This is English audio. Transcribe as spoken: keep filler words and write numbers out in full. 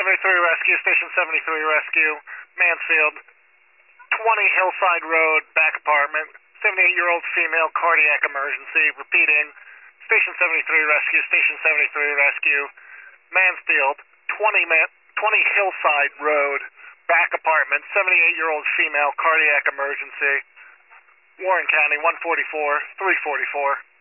seventy-three Rescue, Station seventy-three Rescue, Mansfield, twenty Hillside Road, back apartment, seventy-eight-year-old female, cardiac emergency. Repeating, Station seventy-three Rescue, Station seventy-three Rescue, Mansfield, twenty, Man twenty Hillside Road, back apartment, seventy-eight-year-old female, cardiac emergency. Warren County, one forty-four, three forty-four.